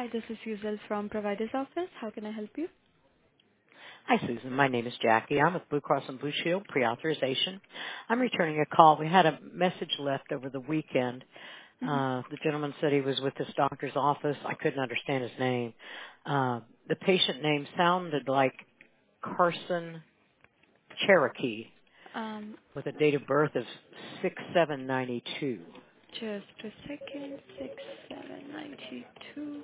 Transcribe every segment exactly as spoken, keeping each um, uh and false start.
Hi, this is Yuzel from Provider's Office. How can I help you? Hi, Susan. My name is Jackie. I'm with Blue Cross and Blue Shield pre-authorization. I'm returning a call. We had a message left over the weekend. hmm Uh, the gentleman said he was with his doctor's office. I couldn't understand his name. Uh, the patient name sounded like Carson Cherokee Um, with a date of birth of six seven ninety-two. just a second. Six seven ninety-two.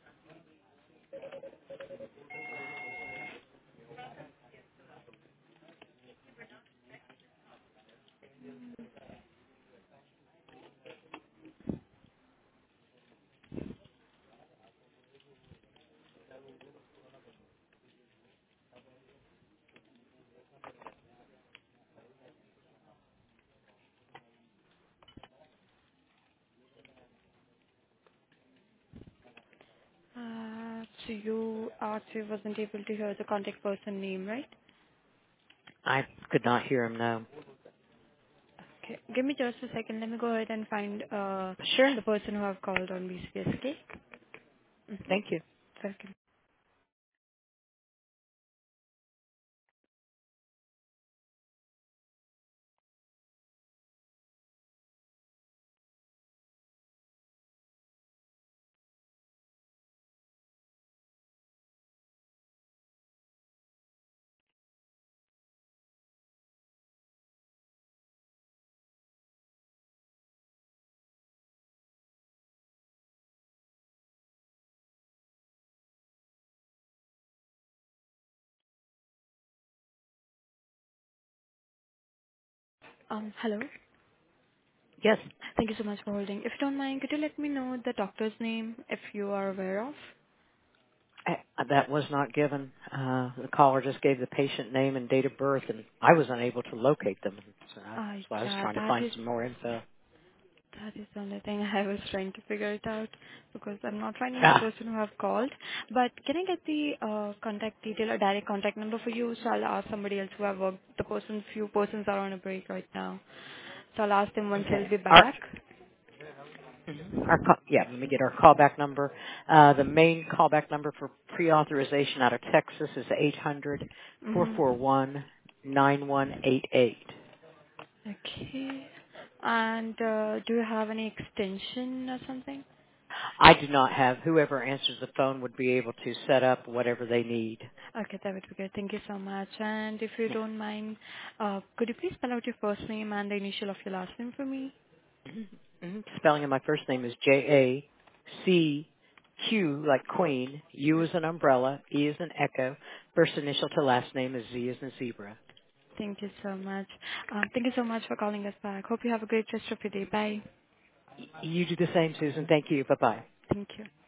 Uh, so you actually wasn't able to hear the contact person name, right? I could not hear him, no. Okay. Give me just a second. Let me go ahead and find uh Sure. the person who have called on B C S. Okay. Mm-hmm. Thank you. Welcome. Um, hello. Yes. Thank you so much for holding. If you don't mind, could you let me know the doctor's name if you are aware of? I, that was not given. Uh, the caller just gave the patient name and date of birth, and I was unable to locate them. So I, Uh, so I was yeah, trying to that find is some more info. That is the only thing I was trying to figure it out because I'm not finding the Ah, person who have called. But can I get the uh, contact detail or direct contact number for you? So I'll ask somebody else who have worked. The person, few persons are on a break right now. So I'll ask them once he'll okay. be Our, back. mhm, our call, yeah, let me get our callback number. Uh, the main callback number for pre-authorization out of Texas is eight hundred four Mm-hmm. four one nine one eight eight. Okay. And uh, do you have any extension or something? I do not have, whoever answers the phone would be able to set up whatever they need. Okay, that would be good. Thank you so much. And if you don't mind, uh, could you please spell out your first name and the initial of your last name for me? Mm-hmm. Spelling of my first name is J A C Q like Queen, U is an umbrella, E is an echo. First initial to last name is Z is in zebra. Thank you so much. Um, Thank you so much for calling us back. Hope you have a great rest of your day. Bye. Y- You do the same, Susan. Thank you. Bye bye. Thank you.